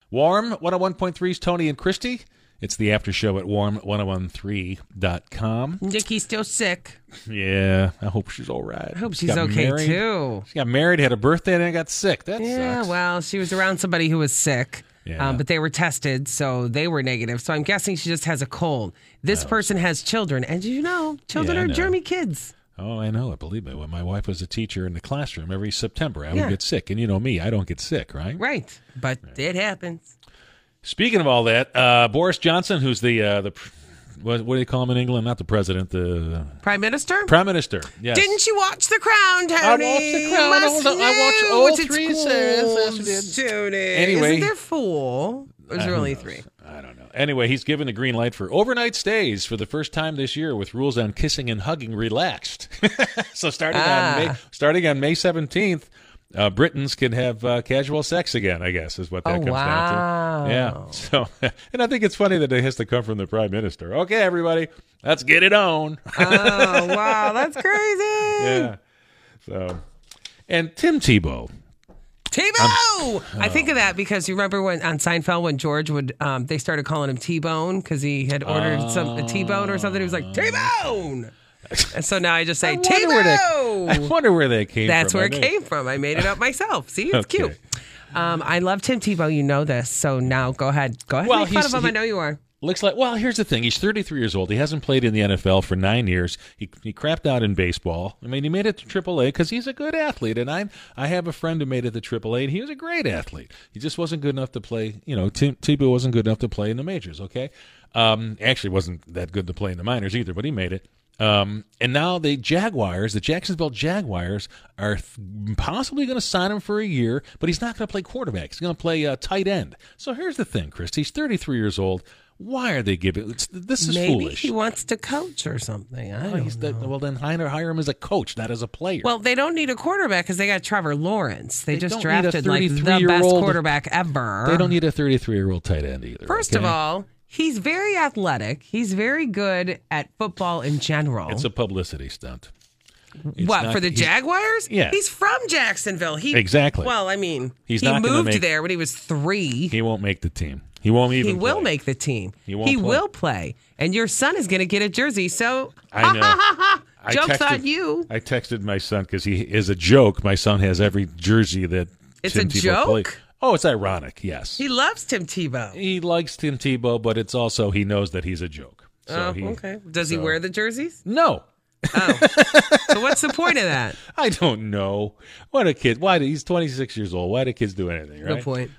Warm 101.3's Tony and Christy. It's the after show at warm1013.com. Nikki's still sick. Yeah, I hope she's all right. I hope she's okay, too. She got married, had a birthday, and then got sick. That sucks. Well, she was around somebody who was sick. Yeah. But they were tested, so they were negative. So I'm guessing she just has a cold. This person has children. And children are germy kids. Oh, I know it. Believe me. When my wife was a teacher in the classroom, every September I would get sick. And you know me, I don't get sick, right? Right. But it happens. Speaking of all that, Boris Johnson, who's the what do they call him in England? Not the president, the Prime Minister? Prime Minister, yes. Didn't you watch The Crown, Tony? I watched The Crown. I watched all three seasons. Tony. Anyway. Isn't there 4? Or is there only 3? I don't know. Anyway, he's given the green light for overnight stays for the first time this year with rules on kissing and hugging relaxed. So starting on May 17th, Britons can have casual sex again, I guess, is what that comes down to. Yeah. So, and I think it's funny that it has to come from the Prime Minister. Okay, everybody, let's get it on. Oh, wow, that's crazy. Yeah. So, and Tim Tebow. I think of that because you remember when on Seinfeld when George would they started calling him T-Bone because he had ordered a T-Bone or something. He was like T-Bone. And so now I just say T-Bone. I wonder where they came from. That's where it came from. I made it up myself. See, it's cute. I love Tim Tebow. You know this. So now go ahead. Make fun of him. I know you are. Looks like, well, here's the thing. He's 33 years old. He hasn't played in the NFL for 9 years. He crapped out in baseball. I mean, he made it to AAA because he's a good athlete. And I have a friend who made it to AAA, and he was a great athlete. He just wasn't good enough to play. Tebow wasn't good enough to play in the majors, okay? Actually wasn't that good to play in the minors either, but he made it. And now the Jacksonville Jaguars, are possibly going to sign him for a year, but he's not going to play quarterback. He's going to play tight end. So here's the thing, Chris. He's 33 years old. Why are they giving? This is Maybe foolish. He wants to coach or something. I don't know. Well, then hire him as a coach, not as a player. Well, they don't need a quarterback because they got Trevor Lawrence. They just drafted the best quarterback ever. They don't need a 33-year-old tight end either. First of all, he's very athletic. He's very good at football in general. It's a publicity stunt. For the Jaguars? Yeah. He's from Jacksonville. Exactly. Well, I mean, he not moved there when he was 3. He won't make the team. He won't even play. Will make the team. He will play. And your son is going to get a jersey, so I know. Joke's on you. I texted my son because he is a joke. My son has every jersey that Tim Tebow played. Oh, it's ironic, yes. He loves Tim Tebow. He likes Tim Tebow, but it's also he knows that he's a joke. So okay. Does he wear the jerseys? No. Oh. So what's the point of that? I don't know. What a kid. Why? He's 26 years old. Why do kids do anything, right? Good point.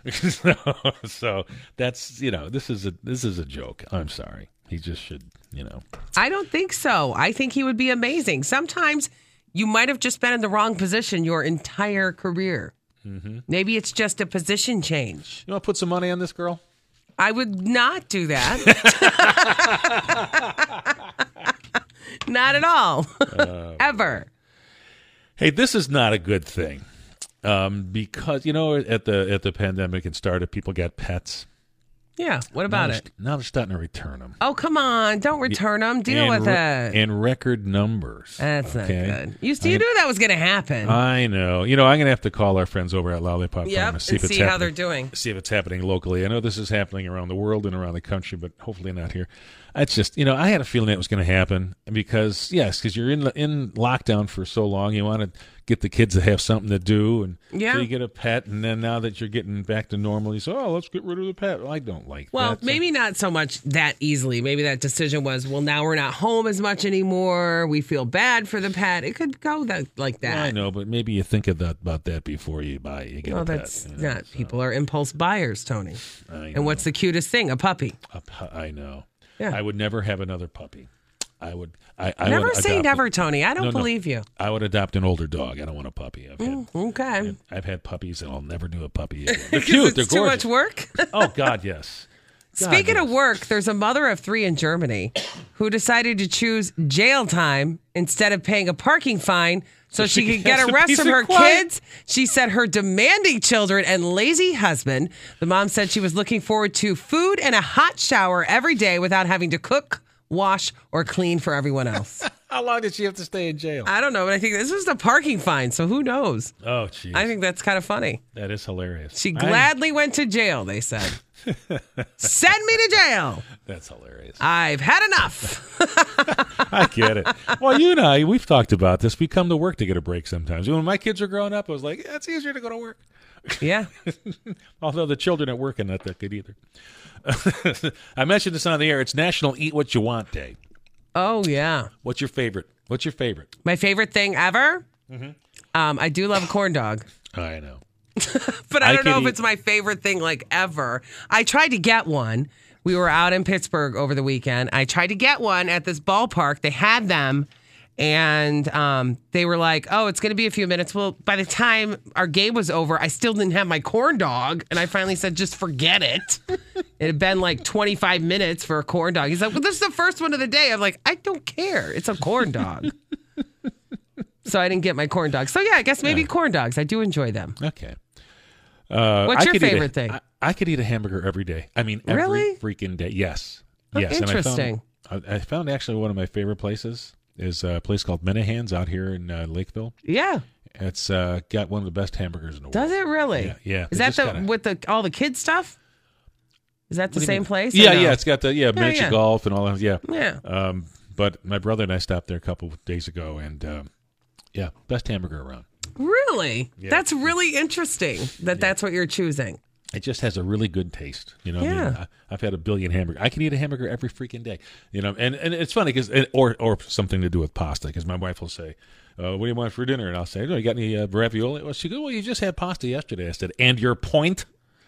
So that's, this is a joke. I'm sorry. He just should, I don't think so. I think he would be amazing. Sometimes you might have just been in the wrong position your entire career. Mm-hmm. Maybe it's just a position change. You want to put some money on this girl? I would not do that. Not at all. Ever. Hey, this is not a good thing. Because, at the pandemic it started, people got pets. Yeah. What about it? Now they're starting to return them. Oh, come on. Don't return them. Deal with it. In record numbers. That's not good. You knew that was going to happen. I know. I'm going to have to call our friends over at Lollipop Farm and see how they're doing. See if it's happening locally. I know this is happening around the world and around the country, but hopefully not here. It's just, I had a feeling it was going to happen because you're in lockdown for so long. You want to get the kids to have something to do. And so you get a pet. And then now that you're getting back to normal, you say, let's get rid of the pet. Well, I don't like that. Well, maybe not so much that easily. Maybe that decision was, now we're not home as much anymore. We feel bad for the pet. It could go like that. Well, I know, but maybe you think about that before you get a pet. That's not. So. People are impulse buyers, Tony. And what's the cutest thing? A puppy. I know. Yeah. I would never have another puppy. I would. Never would say never, Tony. I don't believe you. I would adopt an older dog. I don't want a puppy. Okay. I've had puppies, and I'll never do a puppy again. They're cute. They're gorgeous. Too much work? Oh, God, yes. Speaking of work, there's a mother of 3 in Germany who decided to choose jail time instead of paying a parking fine so she could get a rest from her kids. She said her demanding children and lazy husband. The mom said she was looking forward to food and a hot shower every day without having to cook, wash, or clean for everyone else. How long did she have to stay in jail? I don't know, but I think this was a parking fine, so who knows? Oh, jeez. I think that's kind of funny. That is hilarious. She gladly went to jail, they said. Send me to jail. That's hilarious. I've had enough. I get it. Well, you and I, we've talked about this. We come to work to get a break sometimes. When my kids were growing up, I was like, it's easier to go to work. Yeah. Although the children at work are not that good either. I mentioned this on the air. It's National Eat What You Want Day. Oh, yeah. What's your favorite? My favorite thing ever? Mm-hmm. I do love a corn dog. I know. But I don't know if it's my favorite thing like ever. I tried to get one. We were out in Pittsburgh over the weekend. I tried to get one at this ballpark. They had them. And they were like, oh, it's going to be a few minutes. Well, by the time our game was over, I still didn't have my corn dog. And I finally said, just forget it. It had been like 25 minutes for a corn dog. He's like, well, this is the first one of the day. I'm like, I don't care. It's a corn dog. So I didn't get my corn dog. So, yeah, I guess maybe corn dogs. I do enjoy them. Okay. What's your favorite thing? I could eat a hamburger every day. I mean, every freaking day. Yes. Yes. Interesting. And I found actually one of my favorite places is a place called Minahan's out here in Lakeville. Yeah. It's got one of the best hamburgers in the world. Does it really? Yeah. Is that with all the kids stuff? Is that the same place? Yeah, yeah. It's got the miniature golf and all that. Yeah. Yeah. But my brother and I stopped there a couple of days ago, and best hamburger around. Really? Yeah. That's really interesting that's what you're choosing. It just has a really good taste. You know, yeah. I mean, I've had a billion hamburgers. I can eat a hamburger every freaking day. You know, and it's funny because or something to do with pasta, because my wife will say, "What do you want for dinner?" And I'll say, "Oh, you got any ravioli?" Well, she goes, "Well, you just had pasta yesterday." I said, "And your point?"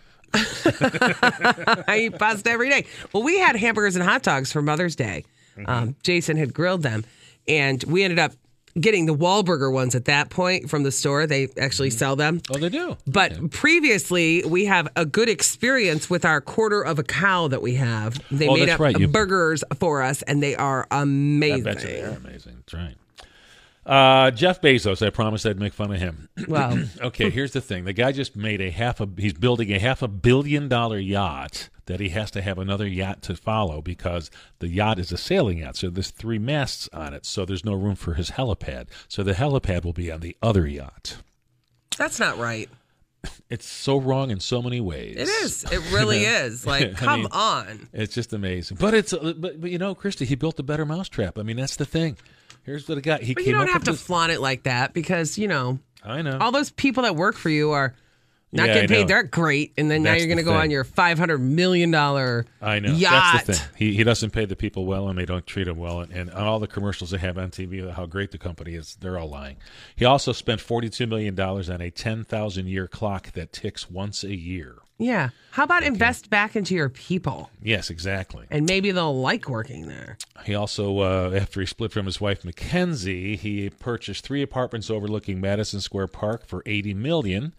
I eat pasta every day. Well, we had hamburgers and hot dogs for Mother's Day. Mm-hmm. Jason had grilled them, and we ended up getting the Wahlburger ones at that point from the store. They actually sell them. Oh, they do. But previously, we have a good experience with our quarter of a cow that we have. They made up burgers for us, and they are amazing. I bet you they are amazing. That's right. Jeff Bezos, I promised I'd make fun of him. Wow. Okay, here's the thing. The guy just made he's building a $500 million yacht that he has to have another yacht to follow because the yacht is a sailing yacht. So there's 3 masts on it. So there's no room for his helipad. So the helipad will be on the other yacht. That's not right. It's so wrong in so many ways. It is. It really is. Like, come on. It's just amazing. But you know, Christy, he built a better mousetrap. I mean, that's the thing. Here's what I got. But you don't have to flaunt it like that because, you know, I know all those people that work for you are not getting paid. They're great. And then now you're going to go on your $500 million yacht. I know. That's the thing. He doesn't pay the people well, and they don't treat him well. And all the commercials they have on TV, how great the company is, they're all lying. He also spent $42 million on a 10,000-year clock that ticks once a year. Yeah. How about invest back into your people? Yes, exactly. And maybe they'll like working there. He also, after he split from his wife Mackenzie, he purchased 3 apartments overlooking Madison Square Park for $80 million.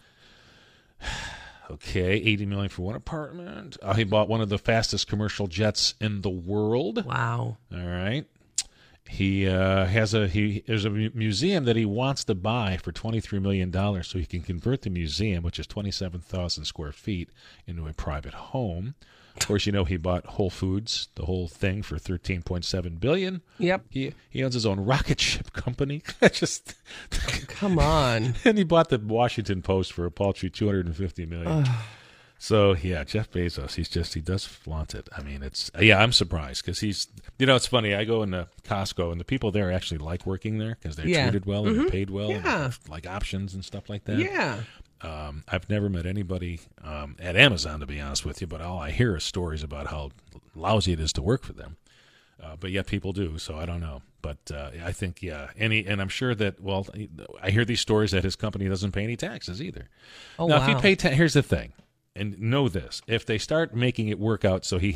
Okay, $80 million for one apartment. He bought one of the fastest commercial jets in the world. Wow. All right. He there's a museum that he wants to buy for $23 million so he can convert the museum, which is 27,000 square feet, into a private home. Of course, you know, he bought Whole Foods, the whole thing, for $13.7 billion. Yep. He owns his own rocket ship company. Just come on. And he bought the Washington Post for a paltry $250 million. So, yeah, Jeff Bezos, he does flaunt it. I mean, I'm surprised because it's funny. I go into Costco and the people there actually like working there because they're treated well and they're paid well and have, like options and stuff like that. Yeah. I've never met anybody at Amazon, to be honest with you, but all I hear is stories about how lousy it is to work for them. But yet people do, so I don't know. But I think, and I'm sure that, well, I hear these stories that his company doesn't pay any taxes either. Oh, now, wow. if you pay here's the thing. And know this: if they start making it work out, so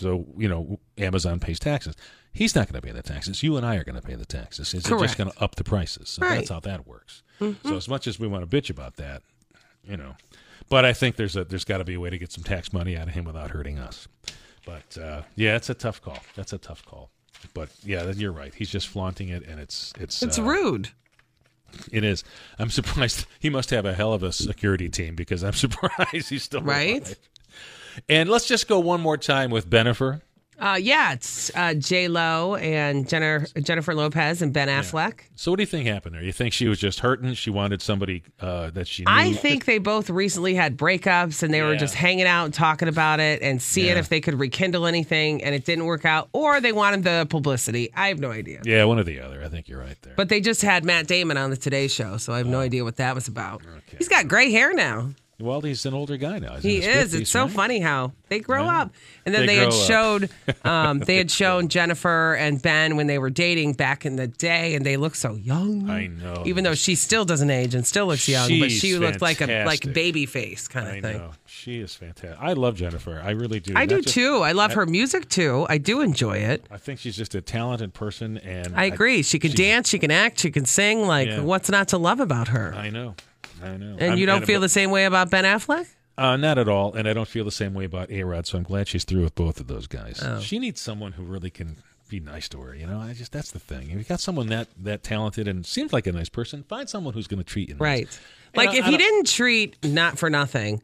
Amazon pays taxes, he's not going to pay the taxes. You and I are going to pay the taxes. It's just going to up the prices. So that's how that works. Mm-hmm. So as much as we want to bitch about that, but I think there's got to be a way to get some tax money out of him without hurting us. But it's a tough call. That's a tough call. But yeah, you're right. He's just flaunting it, and it's rude. It is. I'm surprised. He must have a hell of a security team because I'm surprised he's still alive. Right. And let's just go one more time with Bennifer. It's J-Lo and Jennifer Lopez and Ben Affleck. So what do you think happened there? You think she was just hurting? She wanted somebody that she knew? I think they both recently had breakups and they were just hanging out and talking about it and seeing if they could rekindle anything, and it didn't work out, or they wanted the publicity. I have no idea. Yeah, one or the other. I think you're right there. But they just had Matt Damon on the Today Show, so I have no idea what that was about. Okay. He's got gray hair now. Well, he's an older guy now. He is. 50s, it's so funny how they grow up. And then they had shown Jennifer and Ben when they were dating back in the day, and they look so young. I know. Even though she still doesn't age and still looks young, but she looked like a baby face kind of thing. I know. She is fantastic. I love Jennifer. I really do. I do too. I love her music too. I do enjoy it. I think she's just a talented person, and I agree. She can dance, she can act, she can sing. What's not to love about her? I know. And you don't feel the same way about Ben Affleck? Not at all, and I don't feel the same way about A-Rod, so I'm glad she's through with both of those guys. Oh. She needs someone who really can be nice to her, that's the thing. If you got someone that talented and seems like a nice person, find someone who's going to treat you nice. Right. Like if he didn't treat Not For Nothing,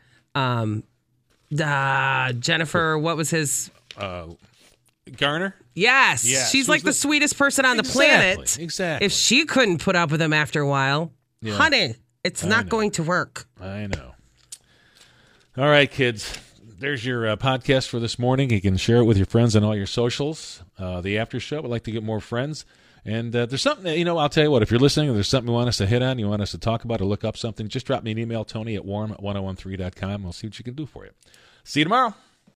Jennifer, what was his... Garner? Yes. She's like the sweetest person on the planet. Exactly. If she couldn't put up with him after a while, honey... It's not going to work. I know. All right, kids. There's your podcast for this morning. You can share it with your friends on all your socials. The after show, I'd like to get more friends. And there's something, I'll tell you what, if you're listening and there's something you want us to hit on, you want us to talk about or look up something, just drop me an email, Tony@warm1013.com. We'll see what you can do for you. See you tomorrow.